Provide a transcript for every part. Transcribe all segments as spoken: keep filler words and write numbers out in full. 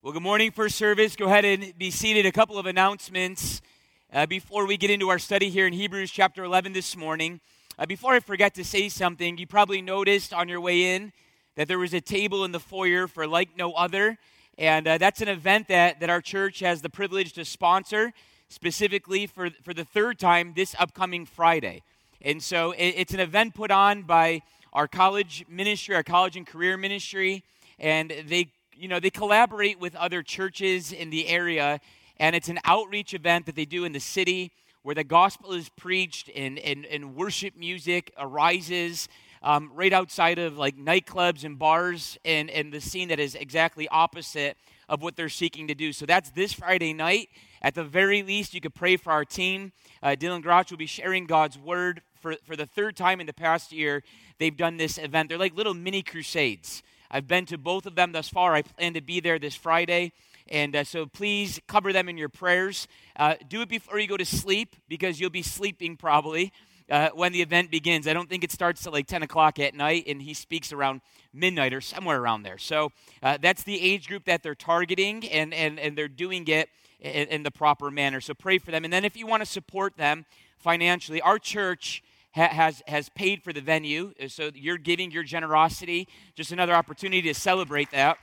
Well, good morning, First Service. Go ahead and be seated. A couple of announcements uh, before we get into our study here in Hebrews chapter eleven this morning. Uh, before I forget to say something, you probably noticed on your way in that there was a table in the foyer for Like No Other, and uh, that's an event that, that our church has the privilege to sponsor, specifically for, for the third time this upcoming Friday. And so it, it's an event put on by our college ministry, our college and career ministry, and they You know, they collaborate with other churches in the area, and it's an outreach event that they do in the city where the gospel is preached and, and, and worship music arises um, right outside of like nightclubs and bars and, and the scene that is exactly opposite of what they're seeking to do. So that's this Friday night. At the very least, you could pray for our team. Uh, Dylan Grotch will be sharing God's word for, for the third time in the past year. They've done this event. They're like little mini crusades. I've been to both of them thus far. I plan to be there this Friday. And uh, so please cover them in your prayers. Uh, do it before you go to sleep because you'll be sleeping probably uh, when the event begins. I don't think it starts at like ten o'clock at night, and he speaks around midnight or somewhere around there. So uh, that's the age group that they're targeting, and, and, and they're doing it in, in the proper manner. So pray for them. And then if you want to support them financially, our church has has paid for the venue, so you're giving your generosity, just another opportunity to celebrate that.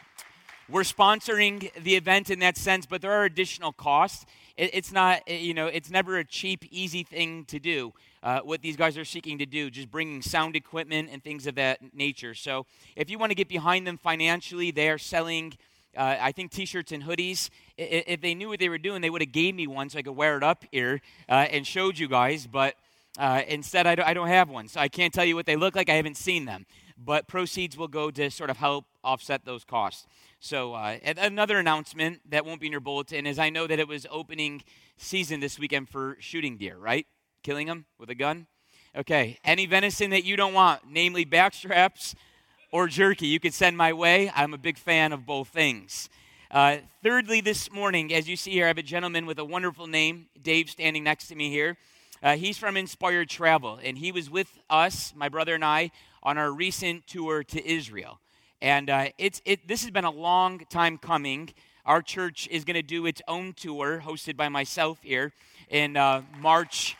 We're sponsoring the event in that sense, but there are additional costs. It, it's not, you know, it's never a cheap, easy thing to do, uh, what these guys are seeking to do, just bringing sound equipment and things of that nature. So if you want to get behind them financially, they are selling, uh, I think, T-shirts and hoodies. I, if they knew what they were doing, they would have gave me one so I could wear it up here uh, and showed you guys, but Uh, instead, I don't, I don't have one, so I can't tell you what they look like. I haven't seen them. But proceeds will go to sort of help offset those costs. So uh, another announcement that won't be in your bulletin is I know that it was opening season this weekend for shooting deer, right? Killing them with a gun? Okay. Any venison that you don't want, namely backstraps or jerky, you can send my way. I'm a big fan of both things. Uh, thirdly, this morning, as you see here, I have a gentleman with a wonderful name, Dave, standing next to me here. Uh, he's from Inspired Travel, and he was with us, my brother and I, on our recent tour to Israel. And uh, it's it. This has been a long time coming. Our church is going to do its own tour, hosted by myself here, in uh, March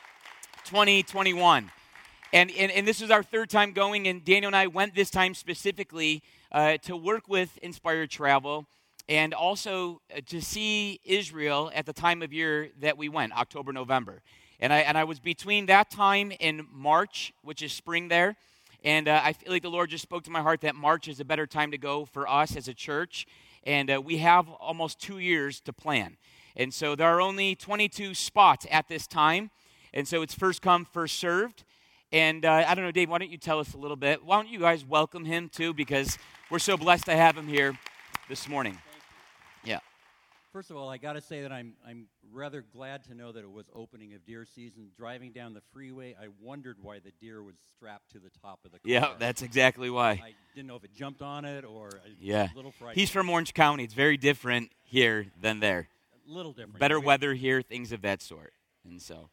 twenty twenty-one. And, and, and this is our third time going, and Daniel and I went this time specifically uh, to work with Inspired Travel and also uh, to see Israel at the time of year that we went, October, November. And I and I was between that time and March, which is spring there, and uh, I feel like the Lord just spoke to my heart that March is a better time to go for us as a church, and uh, we have almost two years to plan. And so there are only twenty-two spots at this time, and so it's first come, first served. And uh, I don't know, Dave, why don't you tell us a little bit? Why don't you guys welcome him too, because we're so blessed to have him here this morning. Yeah. First of all, I got to say that I'm I'm rather glad to know that it was opening of deer season. Driving down the freeway, I wondered why the deer was strapped to the top of the car. Yeah, that's exactly why. I didn't know if it jumped on it or yeah. a little frightened. He's from Orange County. It's very different here than there. A little different. Better I mean, weather here, things of that sort. And so,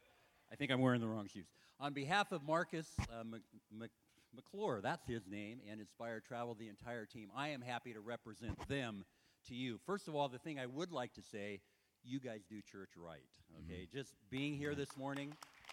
I think I'm wearing the wrong shoes. On behalf of Marcus uh, Mc, Mc, McClure, that's his name, and Inspire Travel, the entire team, I am happy to represent them to you. First of all, the thing I would like to say, you guys do church right, okay? Mm-hmm. Just being here this morning,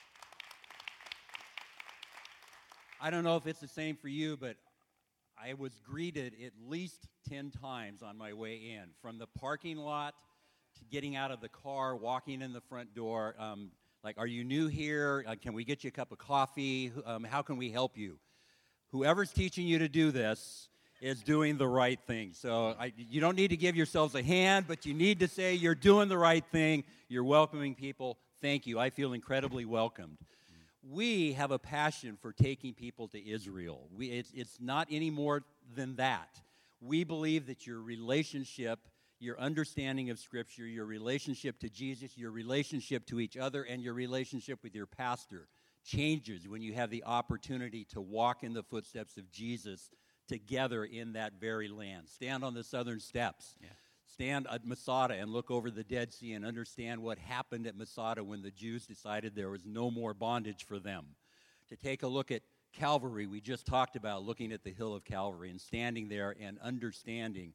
I don't know if it's the same for you, but I was greeted at least ten times on my way in, from the parking lot to getting out of the car, walking in the front door, um, like, are you new here? Uh, can we get you a cup of coffee? Um, how can we help you? Whoever's teaching you to do this is doing the right thing. So I, you don't need to give yourselves a hand, but you need to say you're doing the right thing. You're welcoming people. Thank you. I feel incredibly welcomed. We have a passion for taking people to Israel. We, it's, it's not any more than that. We believe that your relationship, your understanding of Scripture, your relationship to Jesus, your relationship to each other, and your relationship with your pastor changes when you have the opportunity to walk in the footsteps of Jesus together in that very land. Stand on the southern steps. Yeah. Stand at Masada and look over the Dead Sea and understand what happened at Masada when the Jews decided there was no more bondage for them. To take a look at Calvary, we just talked about looking at the hill of Calvary and standing there and understanding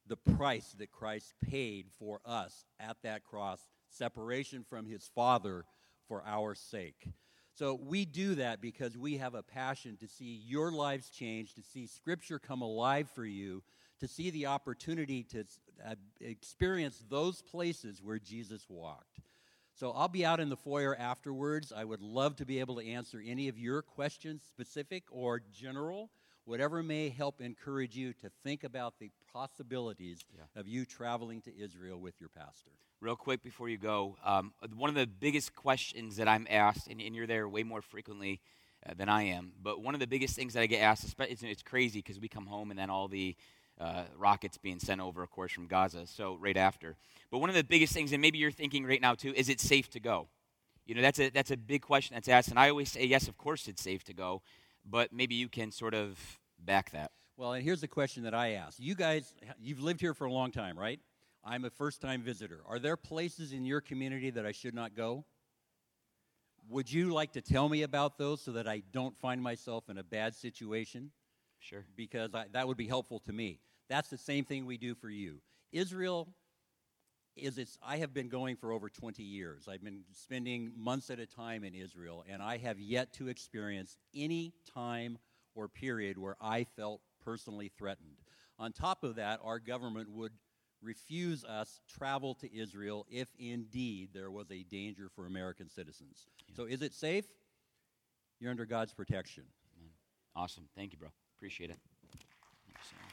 the price that Christ paid for us at that cross, separation from his Father for our sake. So we do that because we have a passion to see your lives change, to see Scripture come alive for you, to see the opportunity to uh, experience those places where Jesus walked. So I'll be out in the foyer afterwards. I would love to be able to answer any of your questions, specific or general, whatever may help encourage you to think about the possibilities yeah. of you traveling to Israel with your pastor. Real quick before you go, um, one of the biggest questions that I'm asked, and, and you're there way more frequently uh, than I am, but one of the biggest things that I get asked, it's, it's crazy because we come home and then all the uh, rockets being sent over, of course, from Gaza, so right after. But one of the biggest things, and maybe you're thinking right now too, is it safe to go? You know, that's a that's a big question that's asked, and I always say, yes, of course it's safe to go, but maybe you can sort of back that. Well, and here's the question that I ask. You guys, you've lived here for a long time, right? I'm a first-time visitor. Are there places in your community that I should not go? Would you like to tell me about those so that I don't find myself in a bad situation? Sure. Because I, that would be helpful to me. That's the same thing we do for you. Israel is, it's, I have been going for over twenty years. I've been spending months at a time in Israel, and I have yet to experience any time or period where I felt personally threatened. On top of that, our government would refuse us travel to Israel if indeed there was a danger for American citizens. Yeah. So is it safe? You're under God's protection. Awesome. Thank you, bro. Appreciate it. Thank you so much.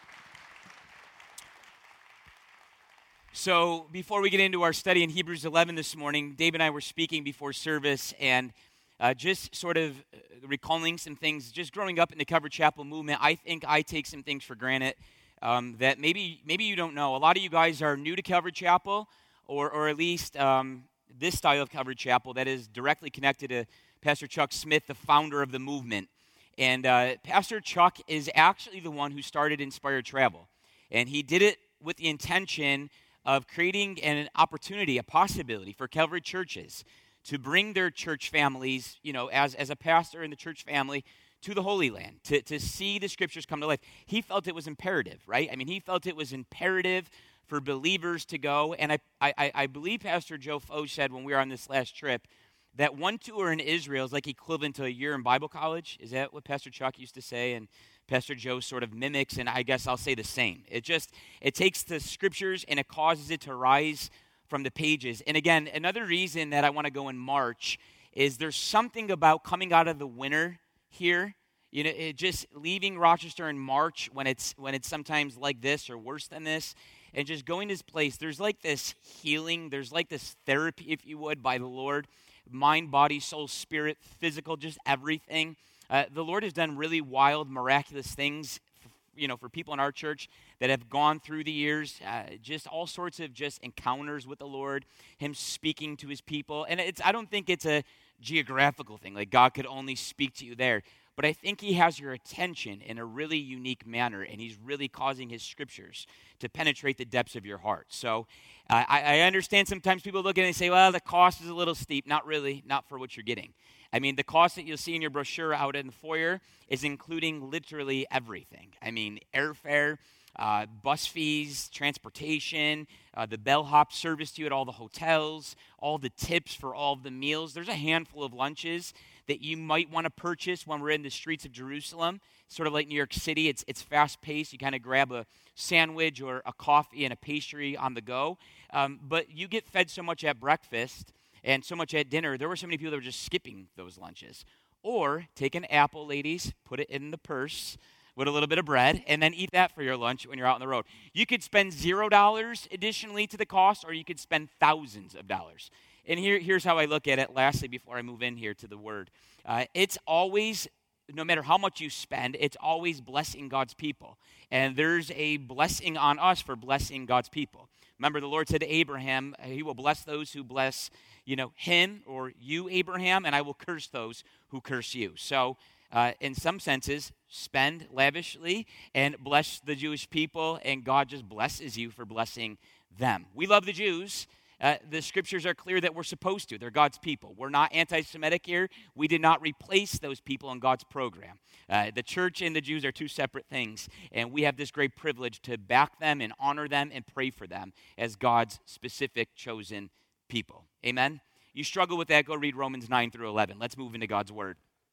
So before we get into our study in Hebrews eleven this morning, Dave and I were speaking before service and uh, just sort of recalling some things. Just growing up in the Covered Chapel movement, I think I take some things for granted Um, that maybe maybe you don't know. A lot of you guys are new to Covered Chapel, or or at least um, this style of Covered Chapel that is directly connected to Pastor Chuck Smith, the founder of the movement. And uh, Pastor Chuck is actually the one who started Inspired Travel. And he did it with the intention of creating an opportunity, a possibility for Calvary churches to bring their church families, you know, as, as a pastor in the church family, to the Holy Land, to, to see the Scriptures come to life. He felt it was imperative, right? I mean, he felt it was imperative for believers to go. And I, I, I believe Pastor Joe Foge said when we were on this last trip that one tour in Israel is like equivalent to a year in Bible college. Is that what Pastor Chuck used to say? And Pastor Joe sort of mimics, and I guess I'll say the same. It just, it takes the Scriptures and it causes it to rise from the pages. And again, another reason that I want to go in March is there's something about coming out of the winter here, you know, it just leaving Rochester in March when it's when it's sometimes like this or worse than this, and just going to this place, there's like this healing, there's like this therapy, if you would, by the Lord, mind, body, soul, spirit, physical, just everything. Uh, the Lord has done really wild, miraculous things, f- you know, for people in our church that have gone through the years, uh, just all sorts of just encounters with the Lord, Him speaking to His people, and it's I don't think it's a geographical thing, like God could only speak to you there. But I think He has your attention in a really unique manner, and He's really causing His Scriptures to penetrate the depths of your heart. So uh, I, I understand sometimes people look at it and say, well, the cost is a little steep. Not really, not for what you're getting. I mean, the cost that you'll see in your brochure out in the foyer is including literally everything. I mean, airfare, uh, bus fees, transportation, uh, the bellhop service to you at all the hotels, all the tips for all of the meals. There's a handful of lunches that you might want to purchase when we're in the streets of Jerusalem. Sort of like New York City, it's it's fast-paced. You kind of grab a sandwich or a coffee and a pastry on the go. Um, but you get fed so much at breakfast and so much at dinner, there were so many people that were just skipping those lunches. Or take an apple, ladies, put it in the purse with a little bit of bread, and then eat that for your lunch when you're out on the road. You could spend zero dollars additionally to the cost, or you could spend thousands of dollars. And here, here's how I look at it, lastly, before I move in here to the Word. Uh, it's always, no matter how much you spend, it's always blessing God's people. And there's a blessing on us for blessing God's people. Remember, the Lord said to Abraham, He will bless those who bless, you know, him or you, Abraham, and I will curse those who curse you. So, uh, in some senses, spend lavishly and bless the Jewish people, and God just blesses you for blessing them. We love the Jews. Uh, the scriptures are clear that we're supposed to. They're God's people. We're not anti-Semitic here. We did not replace those people in God's program. Uh, the church and the Jews are two separate things, and we have this great privilege to back them and honor them and pray for them as God's specific chosen people. Amen? You struggle with that, go read Romans nine through eleven. Let's move into God's word.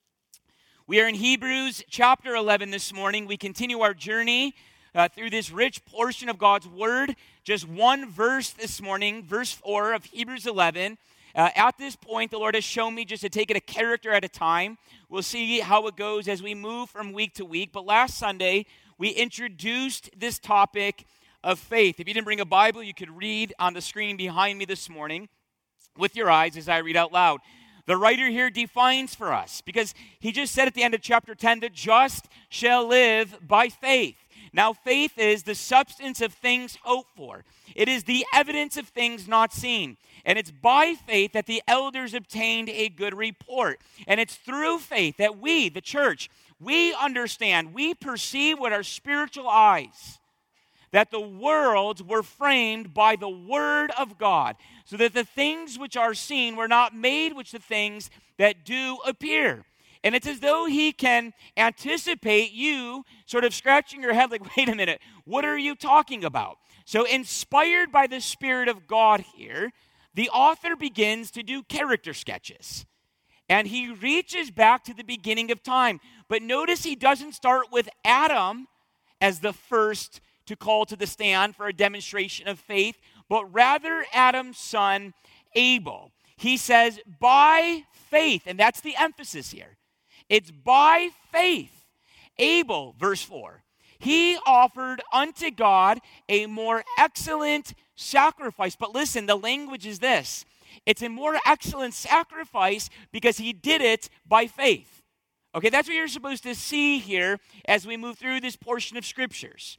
We are in Hebrews chapter eleven this morning. We continue our journey Uh, through this rich portion of God's word. Just one verse this morning, verse four of Hebrews eleven. Uh, at this point, the Lord has shown me just to take it a character at a time. We'll see how it goes as we move from week to week. But last Sunday, we introduced this topic of faith. If you didn't bring a Bible, you could read on the screen behind me this morning with your eyes as I read out loud. The writer here defines for us, because he just said at the end of chapter ten, the just shall live by faith. Now, faith is the substance of things hoped for. It is the evidence of things not seen. And it's by faith that the elders obtained a good report. And it's through faith that we, the church, we understand, we perceive with our spiritual eyes that the worlds were framed by the word of God, so that the things which are seen were not made with the things that do appear. And it's as though he can anticipate you sort of scratching your head like, wait a minute, what are you talking about? So inspired by the Spirit of God here, the author begins to do character sketches. And he reaches back to the beginning of time. But notice he doesn't start with Adam as the first to call to the stand for a demonstration of faith, but rather Adam's son, Abel. He says, by faith, and that's the emphasis here. It's by faith. Abel, verse four, he offered unto God a more excellent sacrifice. But listen, the language is this. It's a more excellent sacrifice because he did it by faith. Okay, that's what you're supposed to see here as we move through this portion of scriptures.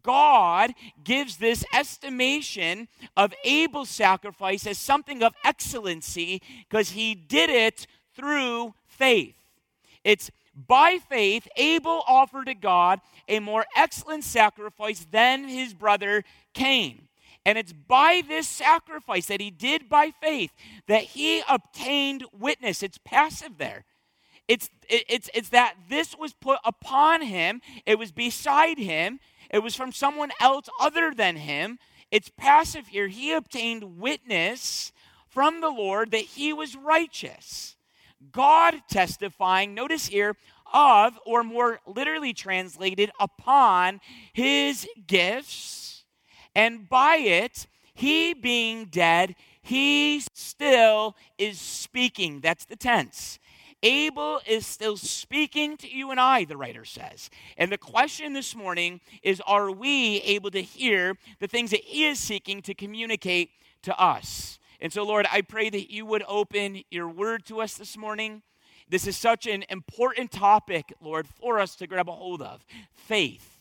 God gives this estimation of Abel's sacrifice as something of excellency because he did it through faith. It's by faith, Abel offered to God a more excellent sacrifice than his brother Cain. And it's by this sacrifice that he did by faith that he obtained witness. It's passive there. It's, it, it's, it's that this was put upon him. It was beside him. It was from someone else other than him. It's passive here. He obtained witness from the Lord that he was righteous. God testifying, notice here, of, or more literally translated, upon his gifts. And by it, he being dead, he still is speaking. That's the tense. Abel is still speaking to you and I, the writer says. And the question this morning is, are we able to hear the things that he is seeking to communicate to us? And so, Lord, I pray that you would open your word to us this morning. This is such an important topic, Lord, for us to grab a hold of. Faith.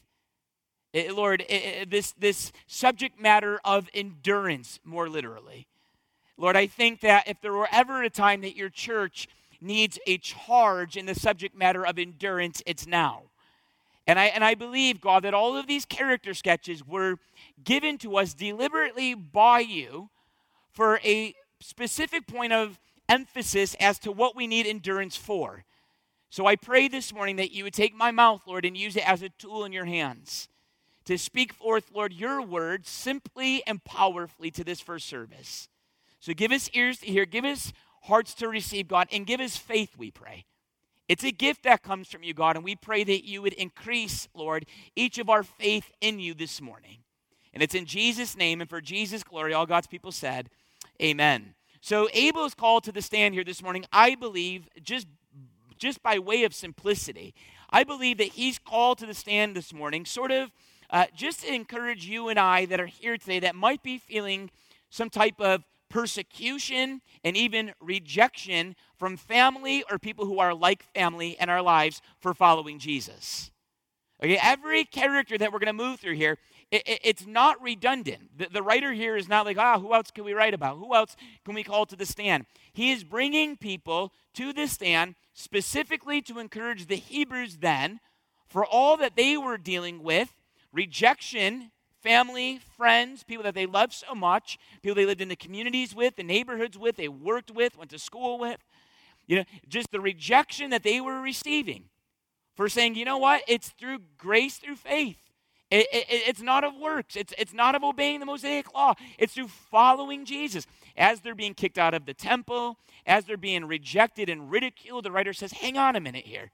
It, Lord, it, this, this subject matter of endurance, more literally. Lord, I think that if there were ever a time that your church needs a charge in the subject matter of endurance, it's now. And I, and I believe, God, that all of these character sketches were given to us deliberately by you for a specific point of emphasis as to what we need endurance for. So I pray this morning that you would take my mouth, Lord, and use it as a tool in your hands to speak forth, Lord, your word simply and powerfully to this first service. So give us ears to hear, give us hearts to receive, God, and give us faith, we pray. It's a gift that comes from you, God, and we pray that you would increase, Lord, each of our faith in you this morning. And it's in Jesus' name and for Jesus' glory, all God's people said, amen. So Abel is called to the stand here this morning, I believe, just, just by way of simplicity. I believe that he's called to the stand this morning, sort of uh, just to encourage you and I that are here today that might be feeling some type of persecution and even rejection from family or people who are like family in our lives for following Jesus. Okay, every character that we're going to move through here, it, it, it's not redundant. The, the writer here is not like, ah, who else can we write about? Who else can we call to the stand? He is bringing people to the stand specifically to encourage the Hebrews then for all that they were dealing with, rejection family, friends, people that they loved so much, people they lived in the communities with, the neighborhoods with, they worked with, went to school with. You know, just the rejection that they were receiving for saying, you know what, it's through grace, through faith. It, it, it's not of works. It's, it's not of obeying the Mosaic law. It's through following Jesus. As they're being kicked out of the temple, as they're being rejected and ridiculed, the writer says, hang on a minute here.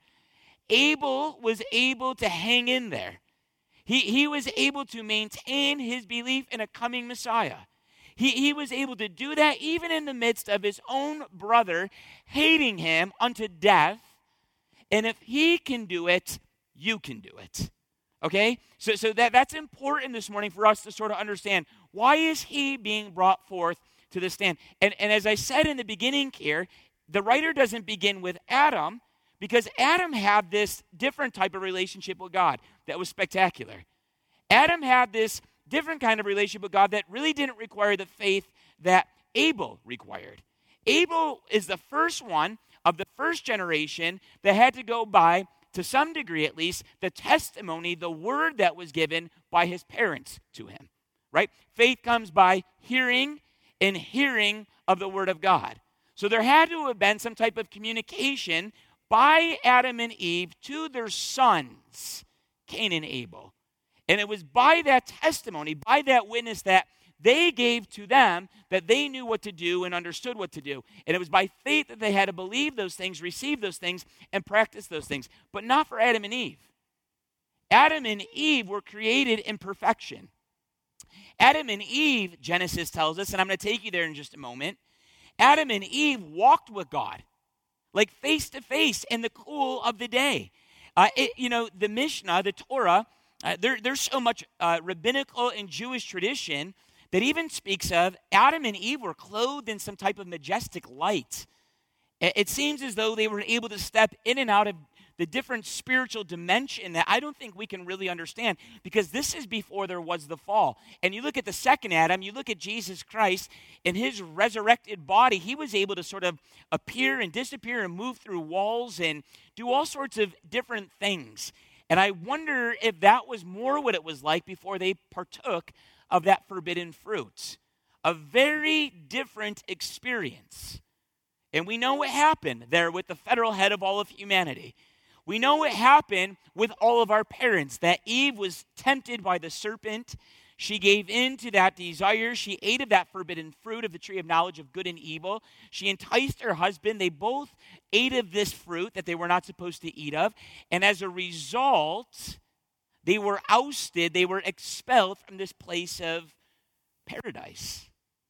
Abel was able to hang in there. He, he was able to maintain his belief in a coming Messiah. He, he was able to do that even in the midst of his own brother hating him unto death. And if he can do it, you can do it. Okay? So, so that, that's important this morning for us to sort of understand. Why is he being brought forth to the stand? And, and as I said in the beginning here, the writer doesn't begin with Adam, because Adam had this different type of relationship with God that was spectacular. Adam had this different kind of relationship with God that really didn't require the faith that Abel required. Abel is the first one of the first generation that had to go by, to some degree at least, the testimony, the word that was given by his parents to him, right? Faith comes by hearing, and hearing of the word of God. So there had to have been some type of communication by Adam and Eve to their sons, Cain and Abel. And it was by that testimony, by that witness that they gave to them, that they knew what to do and understood what to do. And it was by faith that they had to believe those things, receive those things, and practice those things. But not for Adam and Eve. Adam and Eve were created in perfection. Adam and Eve, Genesis tells us, and I'm going to take you there in just a moment, Adam and Eve walked with God, like face to face in the cool of the day. Uh, it, you know, the Mishnah, the Torah, uh, there, there's so much uh, rabbinical and Jewish tradition that even speaks of Adam and Eve were clothed in some type of majestic light. It, it seems as though they were able to step in and out of the different spiritual dimension that I don't think we can really understand, because this is before there was the fall. And you look at the second Adam, you look at Jesus Christ, in his resurrected body, he was able to sort of appear and disappear and move through walls and do all sorts of different things. And I wonder if that was more what it was like before they partook of that forbidden fruit. A very different experience. And we know what happened there with the federal head of all of humanity. We know what happened with all of our parents, that Eve was tempted by the serpent. She gave in to that desire. She ate of that forbidden fruit of the tree of knowledge of good and evil. She enticed her husband. They both ate of this fruit that they were not supposed to eat of. And as a result, they were ousted. They were expelled from this place of paradise.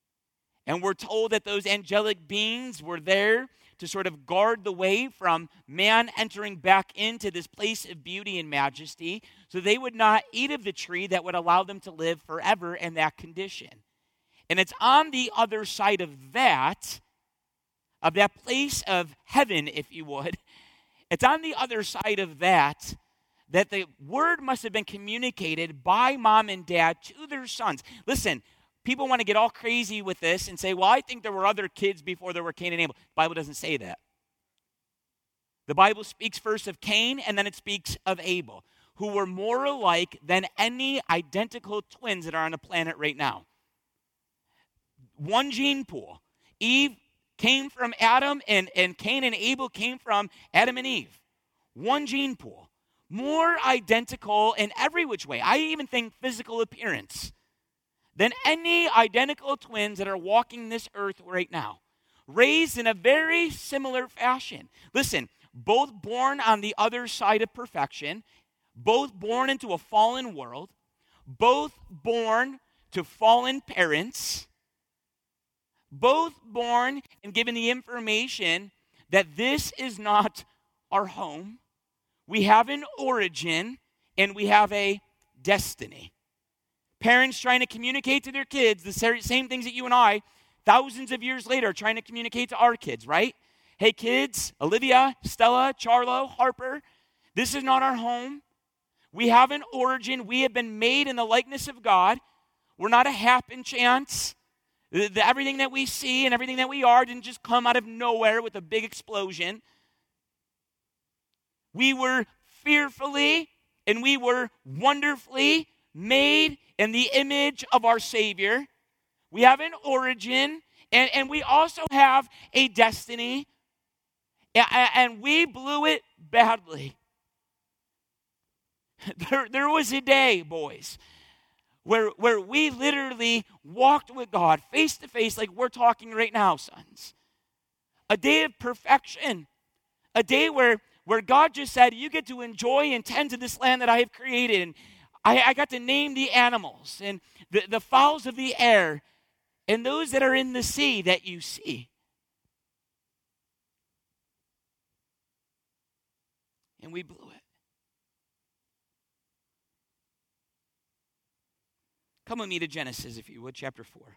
And we're told that those angelic beings were there to sort of guard the way from man entering back into this place of beauty and majesty, so they would not eat of the tree that would allow them to live forever in that condition. And it's on the other side of that, of that place of heaven, if you would, it's on the other side of that, that the word must have been communicated by mom and dad to their sons. Listen, people want to get all crazy with this and say, well, I think there were other kids before there were Cain and Abel. The Bible doesn't say that. The Bible speaks first of Cain, and then it speaks of Abel, who were more alike than any identical twins that are on the planet right now. One gene pool. Eve came from Adam, and, and Cain and Abel came from Adam and Eve. One gene pool. More identical in every which way. I even think physical appearance than any identical twins that are walking this earth right now. Raised in a very similar fashion. Listen, both born on the other side of perfection, both born into a fallen world, both born to fallen parents, both born and given the information that this is not our home. We have an origin and we have a destiny. Parents trying to communicate to their kids the same things that you and I, thousands of years later, are trying to communicate to our kids, right? Hey kids, Olivia, Stella, Charlo, Harper, this is not our home. We have an origin. We have been made in the likeness of God. We're not a happen chance. The, the, everything that we see and everything that we are didn't just come out of nowhere with a big explosion. We were fearfully and we were wonderfully made in the image of our Savior. We have an origin, and, and we also have a destiny, and, and we blew it badly. There, there was a day, boys, where, where we literally walked with God face to face like we're talking right now, sons. A day of perfection. A day where, where God just said, you get to enjoy and tend to this land that I have created. And I, I got to name the animals and the, the fowls of the air and those that are in the sea that you see. And we blew it. Come with me to Genesis, if you would, chapter four.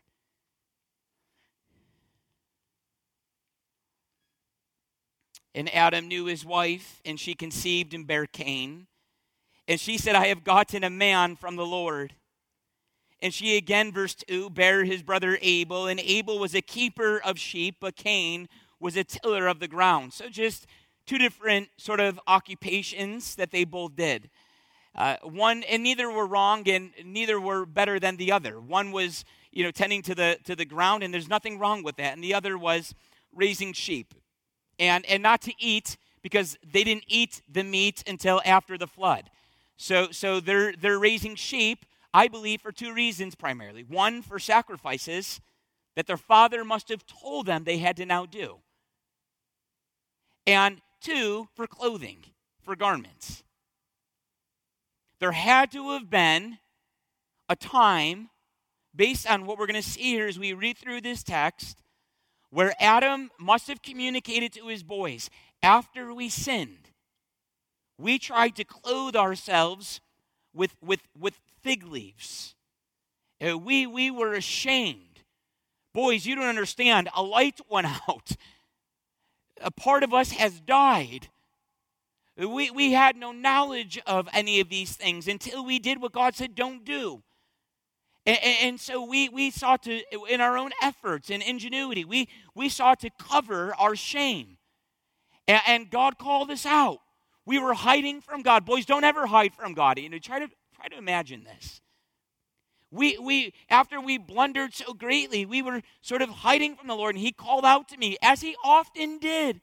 And Adam knew his wife, and she conceived and bare Cain. And she said, I have gotten a man from the Lord. And she again, verse two, bare his brother Abel. And Abel was a keeper of sheep, but Cain was a tiller of the ground. So just two different sort of occupations that they both did. Uh, one, and neither were wrong, and neither were better than the other. One was, you know, tending to the to the ground, and there's nothing wrong with that. And the other was raising sheep, and and not to eat, because they didn't eat the meat until after the flood. So so they're they're raising sheep, I believe, for two reasons primarily. One, for sacrifices that their father must have told them they had to now do, and two, for clothing, for garments. There had to have been a time, based on what we're going to see here as we read through this text, where Adam must have communicated to his boys, after we sinned, we tried to clothe ourselves with, with, with fig leaves. Uh, we, we were ashamed. Boys, you don't understand. A light went out. A part of us has died. We, we had no knowledge of any of these things until we did what God said don't do. And, and so we, we sought to, in our own efforts and ingenuity, we, we sought to cover our shame. And, and God called us out. We were hiding from God. Boys, don't ever hide from God. You know, try to try to imagine this. We we after we blundered so greatly, we were sort of hiding from the Lord, and He called out to me, as He often did.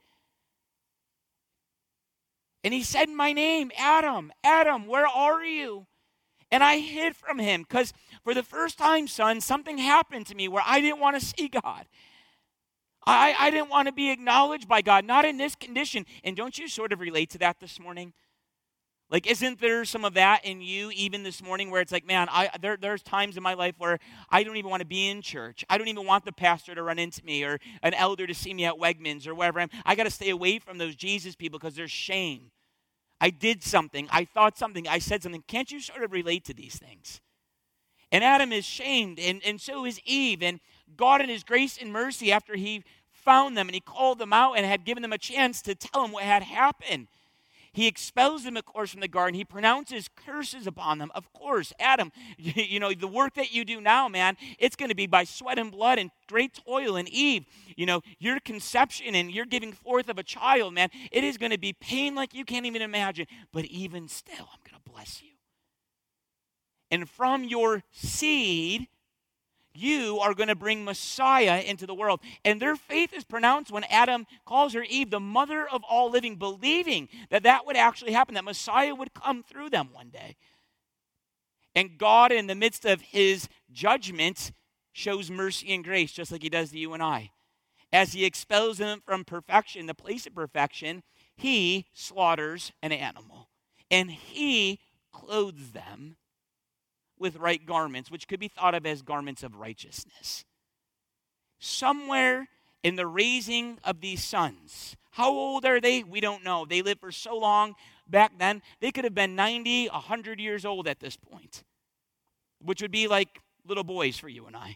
And He said my name, Adam, Adam, where are you? And I hid from Him because for the first time, son, something happened to me where I didn't want to see God. I, I didn't want to be acknowledged by God, not in this condition. And don't you sort of relate to that this morning? Like, isn't there some of that in you even this morning where it's like, man, I there, there's times in my life where I don't even want to be in church. I don't even want the pastor to run into me or an elder to see me at Wegmans or wherever I'm. I got to stay away from those Jesus people because there's shame. I did something. I thought something. I said something. Can't you sort of relate to these things? And Adam is shamed, and, and so is Eve. And God in His grace and mercy, after He found them and He called them out and had given them a chance to tell them what had happened, He expels them, of course, from the garden. He pronounces curses upon them. Of course, Adam, you, you know, the work that you do now, man, it's going to be by sweat and blood and great toil. And Eve, you know, your conception and your giving forth of a child, man, it is going to be pain like you can't even imagine. But even still, I'm going to bless you. And from your seed, you are going to bring Messiah into the world. And their faith is pronounced when Adam calls her Eve, the mother of all living, believing that that would actually happen, that Messiah would come through them one day. And God, in the midst of His judgment, shows mercy and grace, just like He does to you and I. As He expels them from perfection, the place of perfection, He slaughters an animal. And He clothes them with right garments, which could be thought of as garments of righteousness. Somewhere in the raising of these sons, how old are they? We don't know. They lived for so long back then. They could have been ninety, one hundred years old at this point, which would be like little boys for you and I.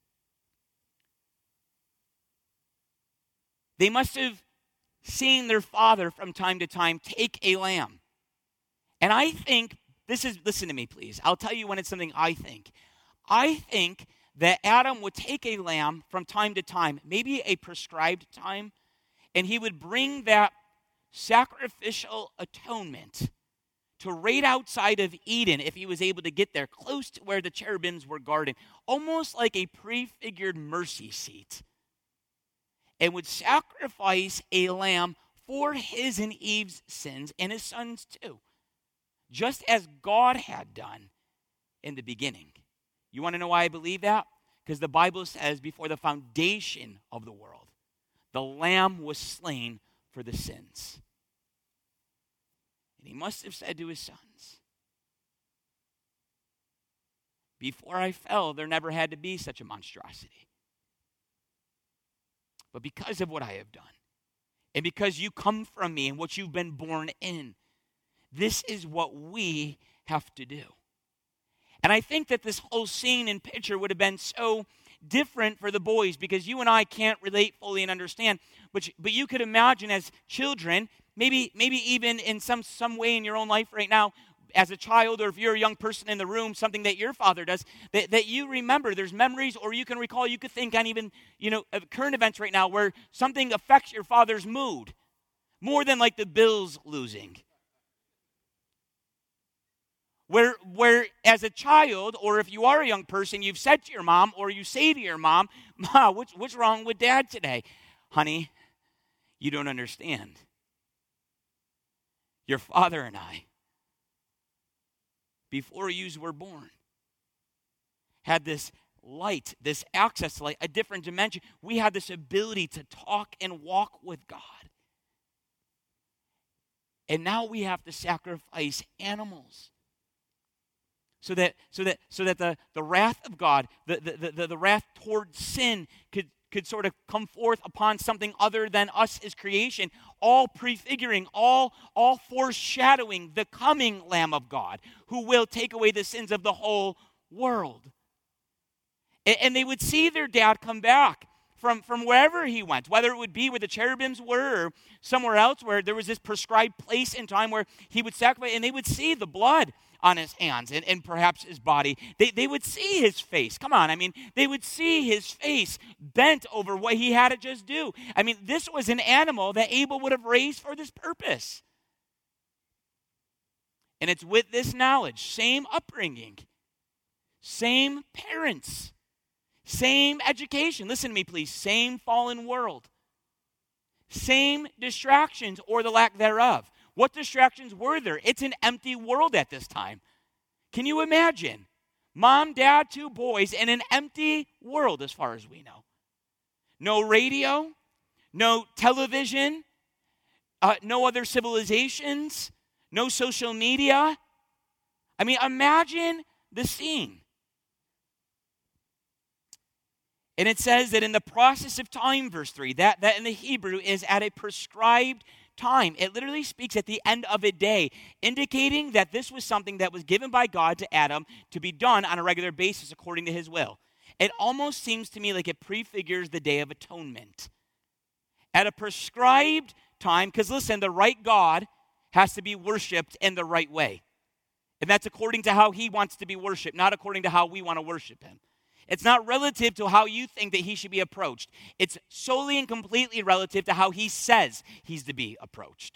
They must have seen their father from time to time take a lamb. And I think This is, listen to me, please. I'll tell you when it's something I think. I think that Adam would take a lamb from time to time, maybe a prescribed time, and he would bring that sacrificial atonement to right outside of Eden if he was able to get there, close to where the cherubims were guarding, almost like a prefigured mercy seat, and would sacrifice a lamb for his and Eve's sins and his sons too, just as God had done in the beginning. You want to know why I believe that? Because the Bible says before the foundation of the world, the lamb was slain for the sins. And he must have said to his sons, before I fell, there never had to be such a monstrosity. But because of what I have done, and because you come from me and what you've been born in, this is what we have to do. And I think that this whole scene and picture would have been so different for the boys because you and I can't relate fully and understand. But, but you could imagine as children, maybe, maybe even in some, some way in your own life right now, as a child, or if you're a young person in the room, something that your father does, that, that you remember, there's memories, or you can recall, you could think on even, you know, current events right now where something affects your father's mood more than like the Bills losing. Where, where as a child, or if you are a young person, you've said to your mom, or you say to your mom, Ma, what's, what's wrong with Dad today? Honey, you don't understand. Your father and I, before yous were born, had this light, this access to light, a different dimension. We had this ability to talk and walk with God. And now we have to sacrifice animals. So that so that so that the, the wrath of God, the, the, the, the wrath toward sin could, could sort of come forth upon something other than us as creation, all prefiguring, all, all foreshadowing the coming Lamb of God, who will take away the sins of the whole world. And, and they would see their dad come back from, from wherever he went, whether it would be where the cherubims were or somewhere else where there was this prescribed place and time where he would sacrifice, and they would see the blood on his hands and, and perhaps his body. They, they would see his face. Come on, I mean, they would see his face bent over what he had to just do. I mean, this was an animal that Abel would have raised for this purpose. And it's with this knowledge, same upbringing, same parents, same education. Listen to me, please. Same fallen world. Same distractions or the lack thereof. What distractions were there? It's an empty world at this time. Can you imagine? Mom, dad, two boys, in an empty world as far as we know. No radio, no television, uh, no other civilizations, no social media. I mean, imagine the scene. And it says that in the process of time, verse three, that, that in the Hebrew is at a prescribed time. It literally speaks at the end of a day, indicating that this was something that was given by God to Adam to be done on a regular basis according to his will. It almost seems to me like it prefigures the Day of Atonement. At a prescribed time, because listen, the right God has to be worshipped in the right way. And that's according to how he wants to be worshipped, not according to how we want to worship him. It's not relative to how you think that he should be approached. It's solely and completely relative to how he says he's to be approached.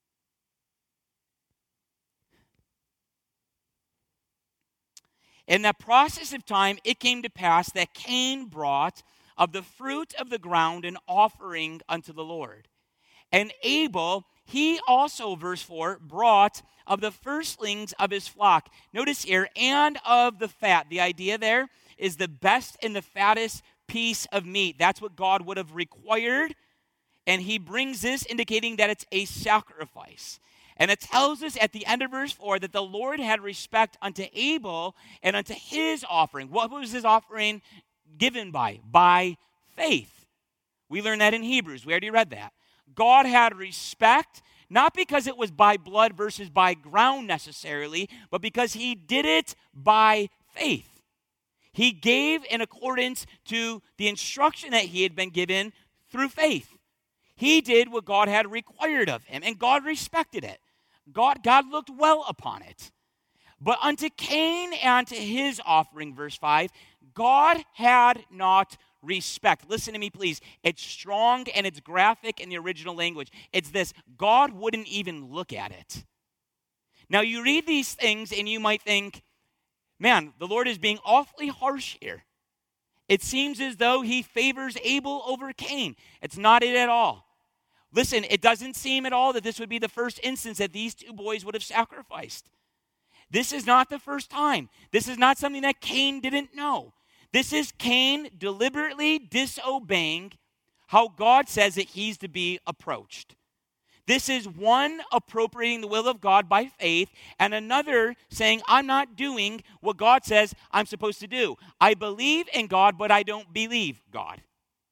In that process of time, it came to pass that Cain brought of the fruit of the ground an offering unto the Lord. And Abel, he also, verse four, brought of the firstlings of his flock. Notice here, and of the fat. The idea there is the best and the fattest piece of meat. That's what God would have required. And he brings this indicating that it's a sacrifice. And it tells us at the end of verse four that the Lord had respect unto Abel and unto his offering. What was his offering given by? By faith. We learned that in Hebrews. We already read that. God had respect, not because it was by blood versus by ground necessarily, but because he did it by faith. He gave in accordance to the instruction that he had been given through faith. He did what God had required of him, and God respected it. God, God looked well upon it. But unto Cain and to his offering, verse five, God had not respect. Listen to me, please. It's strong and it's graphic in the original language. It's this: God wouldn't even look at it. Now, you read these things and you might think, man, the Lord is being awfully harsh here. It seems as though he favors Abel over Cain. It's not it at all. Listen, it doesn't seem at all that this would be the first instance that these two boys would have sacrificed. This is not the first time. This is not something that Cain didn't know. This is Cain deliberately disobeying how God says that he's to be approached. This is one appropriating the will of God by faith, and another saying, I'm not doing what God says I'm supposed to do. I believe in God, but I don't believe God.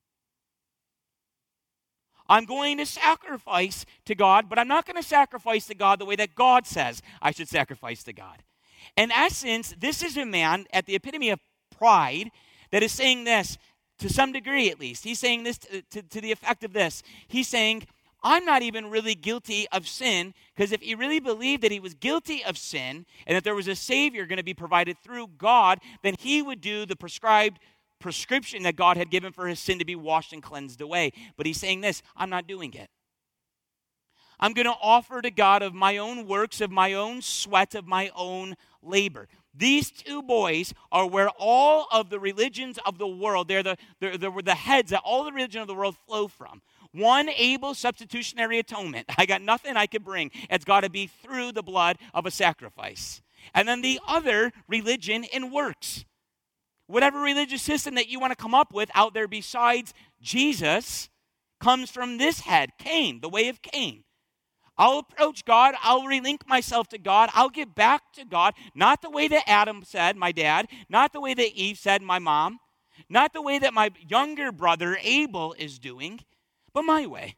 I'm going to sacrifice to God, but I'm not going to sacrifice to God the way that God says I should sacrifice to God. In essence, this is a man at the epitome of pride that is saying this, to some degree at least. He's saying this to, to, to the effect of this. He's saying, I'm not even really guilty of sin, because if he really believed that he was guilty of sin and that there was a Savior going to be provided through God, then he would do the prescribed prescription that God had given for his sin to be washed and cleansed away. But he's saying this, I'm not doing it. I'm going to offer to God of my own works, of my own sweat, of my own labor. These two boys are where all of the religions of the world, they're the, they're, they're the heads that all the religion of the world flow from. One, Abel's substitutionary atonement. I got nothing I could bring. It's got to be through the blood of a sacrifice. And then the other, religion in works. Whatever religious system that you want to come up with out there besides Jesus comes from this head, Cain, the way of Cain. I'll approach God. I'll relink myself to God. I'll get back to God, not the way that Adam said, my dad, not the way that Eve said, my mom, not the way that my younger brother Abel is doing, but my way.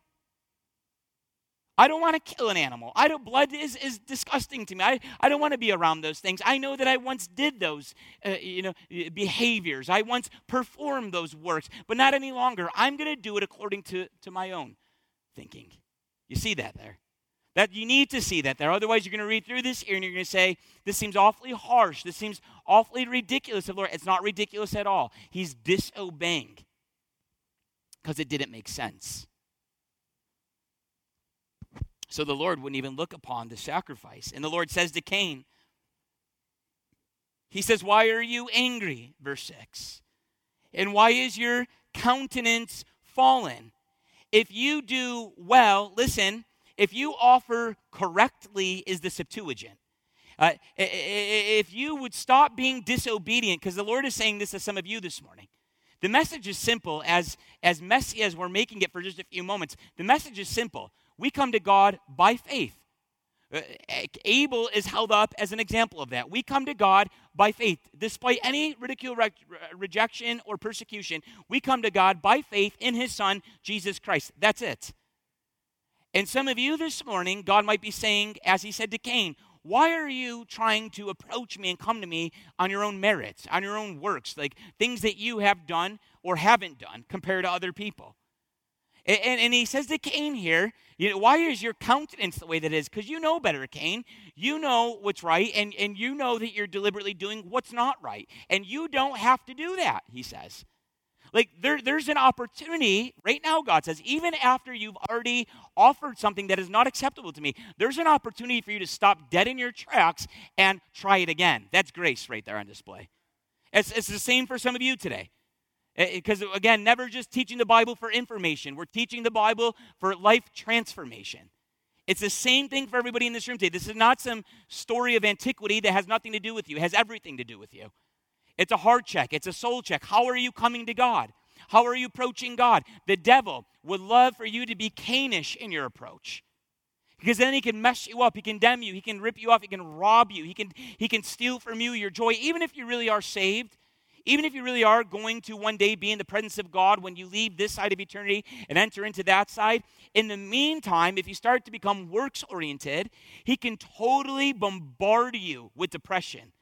I don't want to kill an animal. I don't, blood is, is disgusting to me. I, I don't want to be around those things. I know that I once did those uh, you know, behaviors. I once performed those works, but not any longer. I'm going to do it according to, to my own thinking. You see that there? That you need to see that there. Otherwise, you're going to read through this here and you're going to say, this seems awfully harsh. This seems awfully ridiculous of the Lord. It's not ridiculous at all. He's disobeying because it didn't make sense. So the Lord wouldn't even look upon the sacrifice. And the Lord says to Cain, he says, why are you angry? Verse six. And why is your countenance fallen? If you do well, listen, if you offer correctly is the Septuagint. Uh, if you would stop being disobedient, because the Lord is saying this to some of you this morning. The message is simple, as, as messy as we're making it for just a few moments. The message is simple. We come to God by faith. Uh, Abel is held up as an example of that. We come to God by faith. Despite any ridicule, re- rejection, or persecution, we come to God by faith in his Son, Jesus Christ. That's it. And some of you this morning, God might be saying, as he said to Cain, why are you trying to approach me and come to me on your own merits, on your own works, like things that you have done or haven't done compared to other people? And, and, and he says to Cain here, you know, why is your countenance the way that it is? Because you know better, Cain. You know what's right, and, and you know that you're deliberately doing what's not right. And you don't have to do that, he says. Like, there, there's an opportunity right now, God says, even after you've already offered something that is not acceptable to me, there's an opportunity for you to stop dead in your tracks and try it again. That's grace right there on display. It's, it's the same for some of you today. Because, again, never just teaching the Bible for information. We're teaching the Bible for life transformation. It's the same thing for everybody in this room today. This is not some story of antiquity that has nothing to do with you. It has everything to do with you. It's a heart check. It's a soul check. How are you coming to God? How are you approaching God? The devil would love for you to be Cainish in your approach. Because then he can mess you up. He can condemn you. He can rip you off. He can rob you. He can, he can steal from you your joy. Even if you really are saved, even if you really are going to one day be in the presence of God when you leave this side of eternity and enter into that side, in the meantime, if you start to become works-oriented, he can totally bombard you with depression.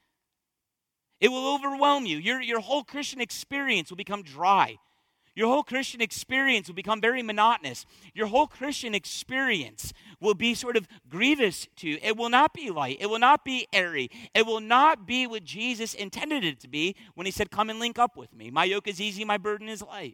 It will overwhelm you. Your, your whole Christian experience will become dry. Your whole Christian experience will become very monotonous. Your whole Christian experience will be sort of grievous to you. It will not be light. It will not be airy. It will not be what Jesus intended it to be when he said, come and link up with me. My yoke is easy, my burden is light.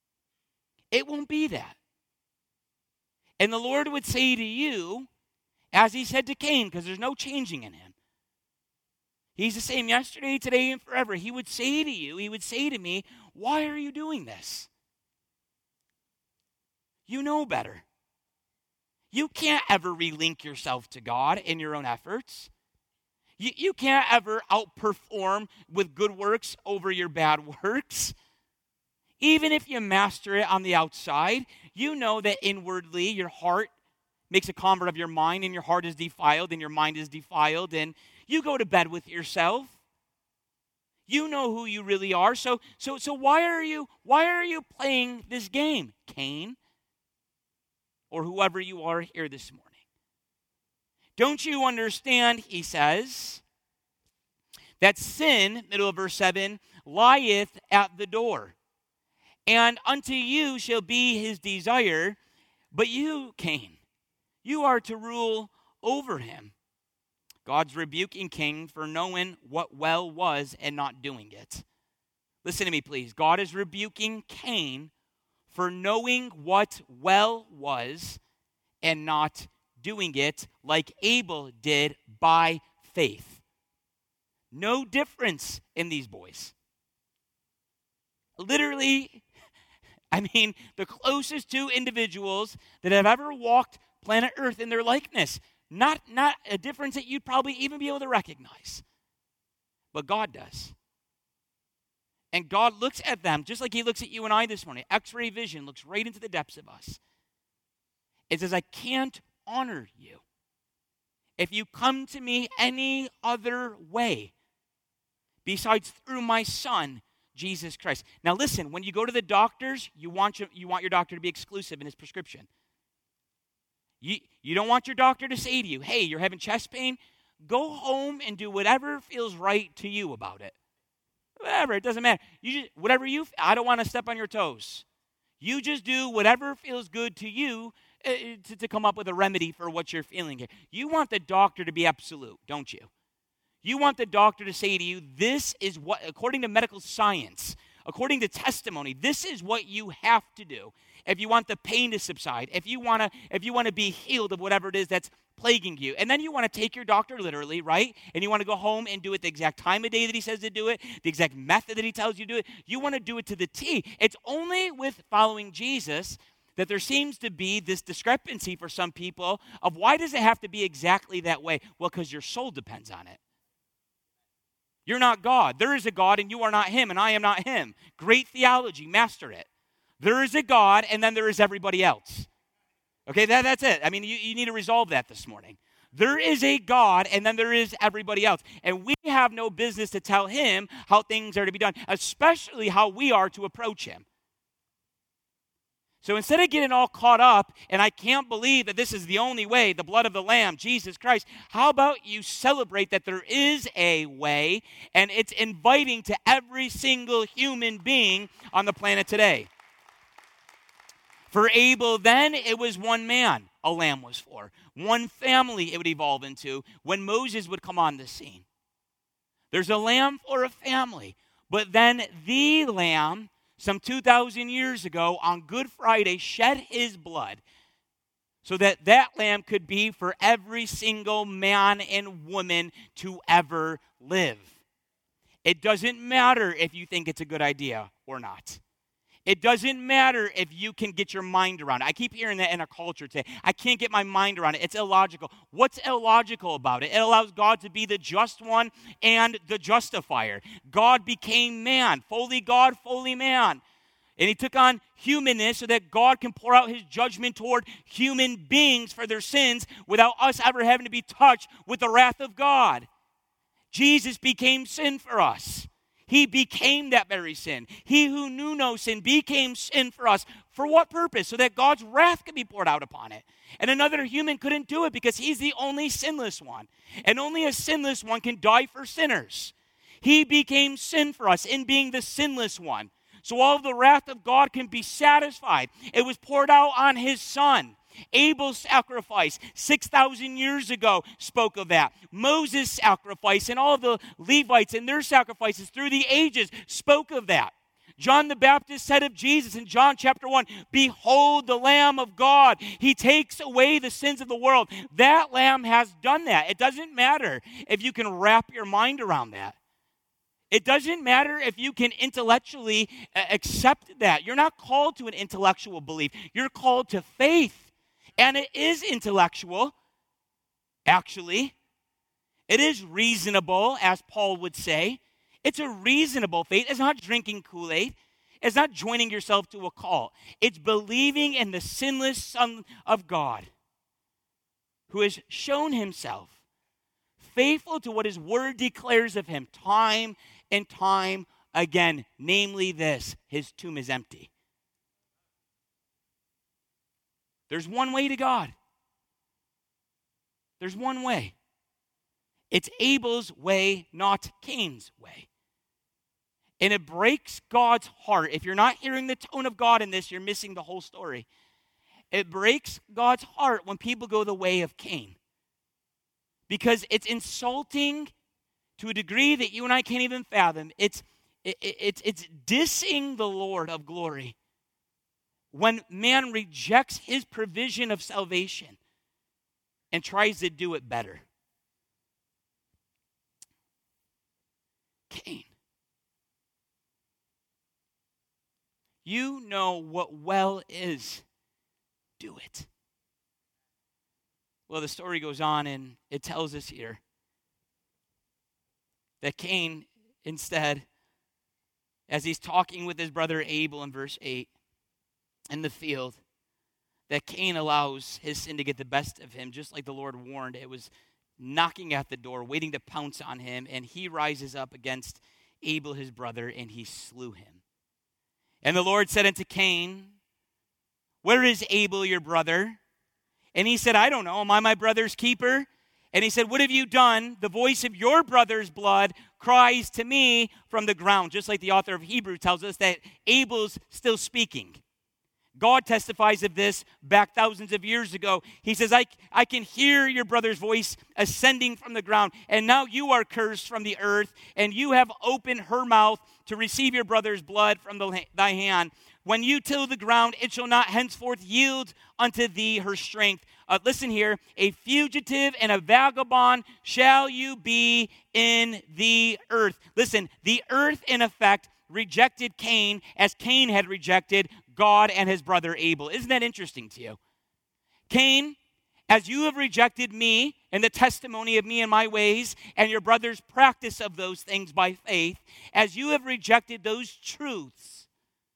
It won't be that. And the Lord would say to you, as he said to Cain, because there's no changing in him. He's the same yesterday, today, and forever. He would say to you, he would say to me, why are you doing this? You know better. You can't ever relink yourself to God in your own efforts. You, you can't ever outperform with good works over your bad works. Even if you master it on the outside, you know that inwardly your heart makes a convert of your mind, and your heart is defiled, and your mind is defiled, and you go to bed with yourself. You know who you really are. So, so, so why are you why are you playing this game, Cain? Or whoever you are here this morning. Don't you understand, he says, that sin, middle of verse seven, lieth at the door. And unto you shall be his desire, but you, Cain, you are to rule over him. God's rebuking Cain for knowing what well was and not doing it. Listen to me, please. God is rebuking Cain for knowing what well was and not doing it like Abel did by faith. No difference in these boys. Literally, I mean, the closest two individuals that have ever walked planet Earth in their likeness. Not, not a difference that you'd probably even be able to recognize. But God does. And God looks at them just like he looks at you and I this morning. X-ray vision looks right into the depths of us. It says, I can't honor you if you come to me any other way besides through my son, Jesus Christ. Now listen, when you go to the doctors, you want your, you want your doctor to be exclusive in his prescription. You, you don't want your doctor to say to you, hey, you're having chest pain? Go home and do whatever feels right to you about it. Whatever, it doesn't matter. You just, whatever you, I don't want to step on your toes. You just do whatever feels good to you uh, to, to come up with a remedy for what you're feeling here. You want the doctor to be absolute, don't you? You want the doctor to say to you, this is what, according to medical science, according to testimony, this is what you have to do if you want the pain to subside, if you want to, if you want to be healed of whatever it is that's plaguing you. And then you want to take your doctor literally, right? And you want to go home and do it the exact time of day that he says to do it, the exact method that he tells you to do it. You want to do it to the T. It's only with following Jesus that there seems to be this discrepancy for some people of why does it have to be exactly that way? Well, because your soul depends on it. You're not God. There is a God and you are not him and I am not him. Great theology, master it. There is a God and then there is everybody else. Okay, that, that's it. I mean, you, you need to resolve that this morning. There is a God, and then there is everybody else. And we have no business to tell him how things are to be done, especially how we are to approach him. So instead of getting all caught up, and I can't believe that this is the only way, the blood of the Lamb, Jesus Christ, how about you celebrate that there is a way, and it's inviting to every single human being on the planet today. For Abel, then, it was one man a lamb was for. One family it would evolve into when Moses would come on the scene. There's a lamb for a family. But then the lamb, some two thousand years ago, on Good Friday, shed his blood so that that lamb could be for every single man and woman to ever live. It doesn't matter if you think it's a good idea or not. It doesn't matter if you can get your mind around it. I keep hearing that in our culture today. I can't get my mind around it. It's illogical. What's illogical about it? It allows God to be the just one and the justifier. God became man, fully God, fully man. And he took on humanness so that God can pour out his judgment toward human beings for their sins without us ever having to be touched with the wrath of God. Jesus became sin for us. He became that very sin. He who knew no sin became sin for us. For what purpose? So that God's wrath could be poured out upon it. And another human couldn't do it because he's the only sinless one. And only a sinless one can die for sinners. He became sin for us in being the sinless one. So all of the wrath of God can be satisfied. It was poured out on his son. Abel's sacrifice six thousand years ago spoke of that. Moses' sacrifice and all of the Levites and their sacrifices through the ages spoke of that. John the Baptist said of Jesus in John chapter one, behold the Lamb of God. He takes away the sins of the world. That Lamb has done that. It doesn't matter if you can wrap your mind around that. It doesn't matter if you can intellectually uh, accept that. You're not called to an intellectual belief. You're called to faith. And it is intellectual, actually. It is reasonable, as Paul would say. It's a reasonable faith. It's not drinking Kool-Aid. It's not joining yourself to a cult. It's believing in the sinless Son of God who has shown himself faithful to what his word declares of him time and time again. Namely this, his tomb is empty. There's one way to God. There's one way. It's Abel's way, not Cain's way. And it breaks God's heart. If you're not hearing the tone of God in this, you're missing the whole story. It breaks God's heart when people go the way of Cain. Because it's insulting to a degree that you and I can't even fathom. It's, it, it, it's, it's dissing the Lord of glory when man rejects his provision of salvation and tries to do it better. Cain. You know what well is. Do it. Well, the story goes on and it tells us here that Cain, instead, as he's talking with his brother Abel in verse eight in the field, that Cain allows his sin to get the best of him, just like the Lord warned. It was knocking at the door, waiting to pounce on him, and he rises up against Abel, his brother, and he slew him. And the Lord said unto Cain, where is Abel, your brother? And he said, I don't know. Am I my brother's keeper? And he said, what have you done? The voice of your brother's blood cries to me from the ground. Just like the author of Hebrews tells us that Abel's still speaking. God testifies of this back thousands of years ago. He says, I, I can hear your brother's voice ascending from the ground, and now you are cursed from the earth, and you have opened her mouth to receive your brother's blood from the, thy hand. When you till the ground, it shall not henceforth yield unto thee her strength. Uh, listen here, a fugitive and a vagabond shall you be in the earth. Listen, the earth in effect rejected Cain as Cain had rejected God and his brother Abel. Isn't that interesting to you? Cain, as you have rejected me and the testimony of me and my ways and your brother's practice of those things by faith, as you have rejected those truths,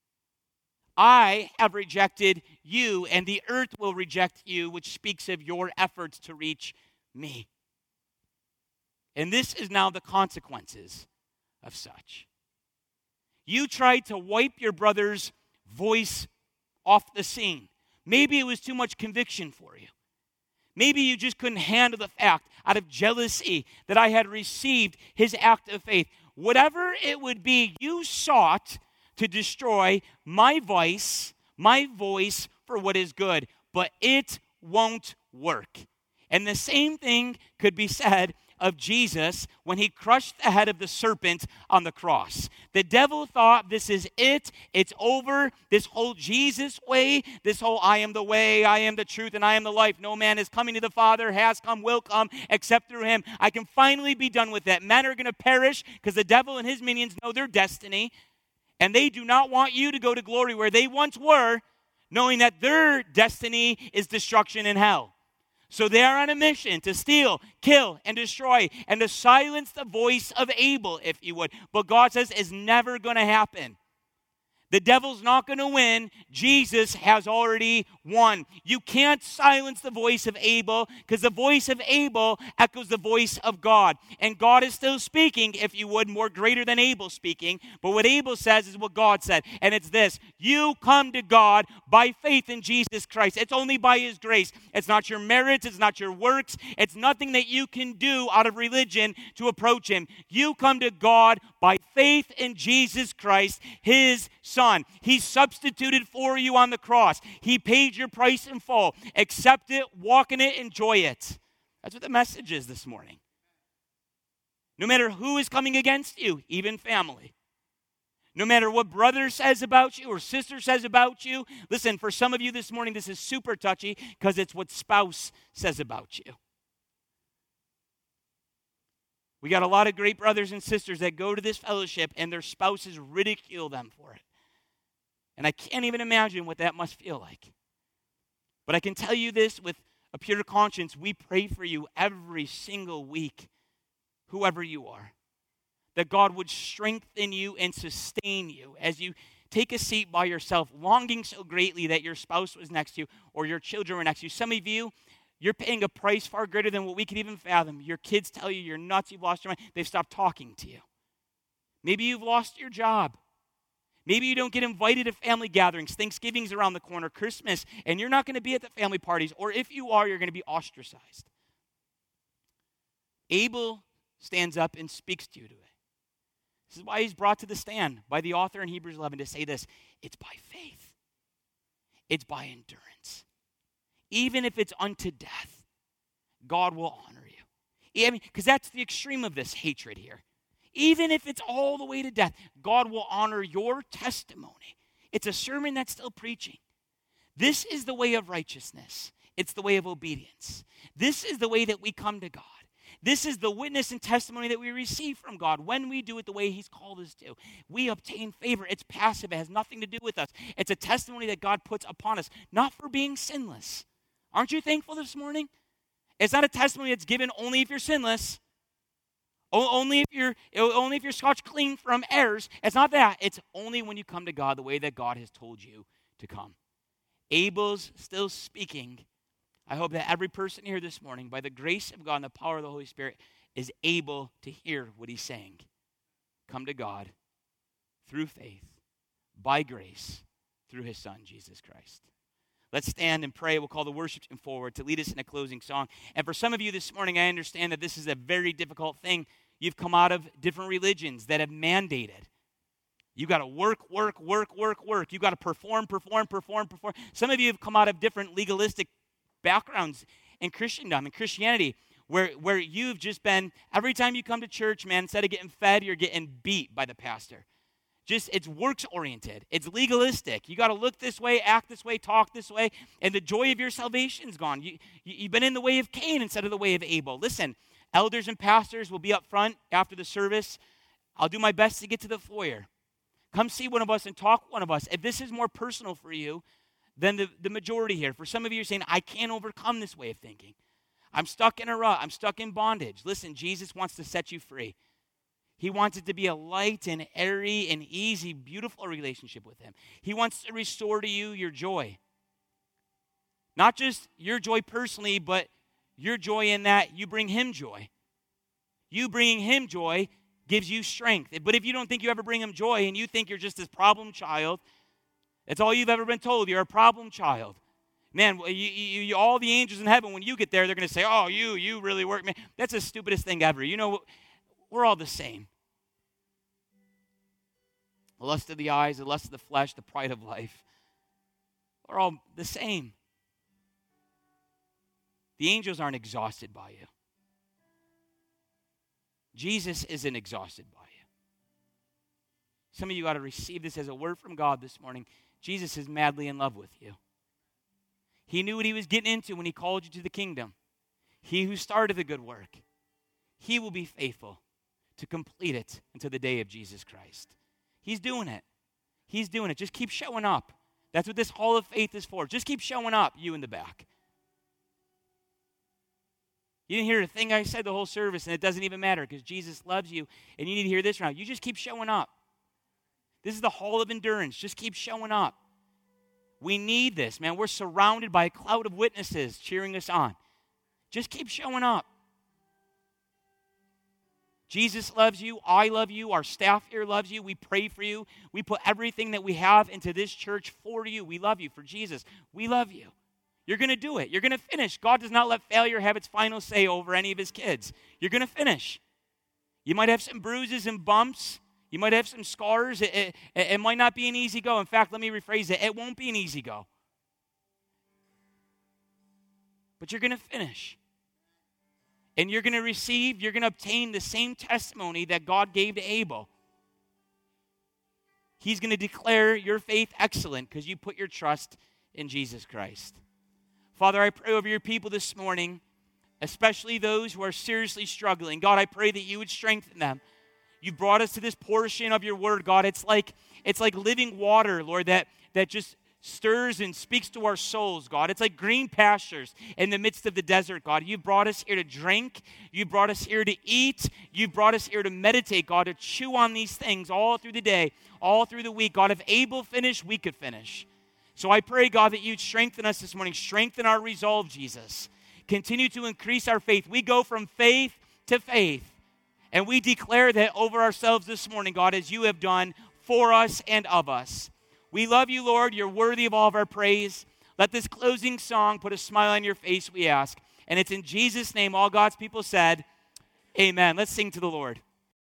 I have rejected you, and the earth will reject you, which speaks of your efforts to reach me. And this is now the consequences of such. You tried to wipe your brother's voice off the scene. Maybe it was too much conviction for you. Maybe you just couldn't handle the fact out of jealousy that I had received his act of faith. Whatever it would be, you sought to destroy my voice, my voice for what is good, but it won't work. And the same thing could be said of Jesus when he crushed the head of the serpent on the cross. The devil thought, this is it, it's over, this whole Jesus way, this whole I am the way, I am the truth, and I am the life. No man is coming to the Father, has come, will come, except through him. I can finally be done with that. Men are going to perish because the devil and his minions know their destiny, and they do not want you to go to glory where they once were, knowing that their destiny is destruction in hell. So they are on a mission to steal, kill, and destroy, and to silence the voice of Abel, if you would. But God says it's never going to happen. The devil's not going to win. Jesus has already won. You can't silence the voice of Abel because the voice of Abel echoes the voice of God. And God is still speaking, if you would, more greater than Abel speaking. But what Abel says is what God said. And it's this: you come to God by faith in Jesus Christ. It's only by his grace. It's not your merits. It's not your works. It's nothing that you can do out of religion to approach him. You come to God by faith in Jesus Christ, his Son. He substituted for you on the cross. He paid your price in full. Accept it, walk in it, enjoy it. That's what the message is this morning. No matter who is coming against you, even family. No matter what brother says about you or sister says about you. Listen, for some of you this morning, this is super touchy because it's what spouse says about you. We got a lot of great brothers and sisters that go to this fellowship and their spouses ridicule them for it. And I can't even imagine what that must feel like. But I can tell you this with a pure conscience, we pray for you every single week, whoever you are, that God would strengthen you and sustain you as you take a seat by yourself, longing so greatly that your spouse was next to you or your children were next to you. Some of you, you're paying a price far greater than what we could even fathom. Your kids tell you you're nuts, you've lost your mind. They've stopped talking to you. Maybe you've lost your job. Maybe you don't get invited to family gatherings. Thanksgiving's around the corner, Christmas, and you're not going to be at the family parties. Or if you are, you're going to be ostracized. Abel stands up and speaks to you today. This is why he's brought to the stand by the author in Hebrews eleven to say this. It's by faith. It's by endurance. Even if it's unto death, God will honor you. I mean, because that's the extreme of this hatred here. Even if it's all the way to death, God will honor your testimony. It's a sermon that's still preaching. This is the way of righteousness. It's the way of obedience. This is the way that we come to God. This is the witness and testimony that we receive from God when we do it the way he's called us to. We obtain favor. It's passive. It has nothing to do with us. It's a testimony that God puts upon us, not for being sinless. Aren't you thankful this morning? It's not a testimony that's given only if you're sinless. Only if you're only if you're scotch clean from errors. It's not that. It's only when you come to God the way that God has told you to come. Abel's still speaking. I hope that every person here this morning, by the grace of God and the power of the Holy Spirit, is able to hear what he's saying. Come to God through faith, by grace, through his Son, Jesus Christ. Let's stand and pray. We'll call the worship team forward to lead us in a closing song. And for some of you this morning, I understand that this is a very difficult thing. You've come out of different religions that have mandated. You got to work, work, work, work, work. You got to perform, perform, perform, perform. Some of you have come out of different legalistic backgrounds in Christendom and Christianity where, where you've just been, every time you come to church, man, instead of getting fed, you're getting beat by the pastor. Just, it's works-oriented. It's legalistic. You got to look this way, act this way, talk this way, and the joy of your salvation's gone. You, you, you've been in the way of Cain instead of the way of Abel. Listen, elders and pastors will be up front after the service. I'll do my best to get to the foyer. Come see one of us and talk with one of us. If this is more personal for you than the, the majority here, for some of you are saying, I can't overcome this way of thinking. I'm stuck in a rut. I'm stuck in bondage. Listen, Jesus wants to set you free. He wants it to be a light and airy and easy, beautiful relationship with him. He wants to restore to you your joy. Not just your joy personally, but your joy in that you bring him joy. You bringing him joy gives you strength. But if you don't think you ever bring him joy and you think you're just this problem child, that's all you've ever been told. You're a problem child. Man, you, you, you, all the angels in heaven, when you get there, they're going to say, oh, you, you really work, man. That's the stupidest thing ever. You know, we're all the same. The lust of the eyes, the lust of the flesh, the pride of life. We're all the same. The angels aren't exhausted by you. Jesus isn't exhausted by you. Some of you ought to receive this as a word from God this morning. Jesus is madly in love with you. He knew what he was getting into when he called you to the kingdom. He who started the good work, he will be faithful to complete it until the day of Jesus Christ. He's doing it. He's doing it. Just keep showing up. That's what this hall of faith is for. Just keep showing up, you in the back. You didn't hear a thing I said the whole service, and it doesn't even matter because Jesus loves you, and you need to hear this right now. You just keep showing up. This is the hall of endurance. Just keep showing up. We need this, man. We're surrounded by a cloud of witnesses cheering us on. Just keep showing up. Jesus loves you. I love you. Our staff here loves you. We pray for you. We put everything that we have into this church for you. We love you. For Jesus, we love you. You're going to do it. You're going to finish. God does not let failure have its final say over any of his kids. You're going to finish. You might have some bruises and bumps. You might have some scars. It, it, it might not be an easy go. In fact, let me rephrase it. It won't be an easy go. But you're going to finish. And you're going to receive, you're going to obtain the same testimony that God gave to Abel. he's going to declare your faith excellent because you put your trust in Jesus Christ. Father, I pray over your people this morning, especially those who are seriously struggling. God, I pray that you would strengthen them. You brought us to this portion of your word, God. It's like it's like living water, Lord, that, that just stirs and speaks to our souls, God. It's like green pastures in the midst of the desert, God. You brought us here to drink. You brought us here to eat. You brought us here to meditate, God, to chew on these things all through the day, all through the week. God, if Abel finished, we could finish. So I pray, God, that you'd strengthen us this morning. Strengthen our resolve, Jesus. Continue to increase our faith. We go from faith to faith. And we declare that over ourselves this morning, God, as you have done for us and of us. We love you, Lord. You're worthy of all of our praise. Let this closing song put a smile on your face, we ask. And it's in Jesus' name all God's people said, amen. Let's sing to the Lord.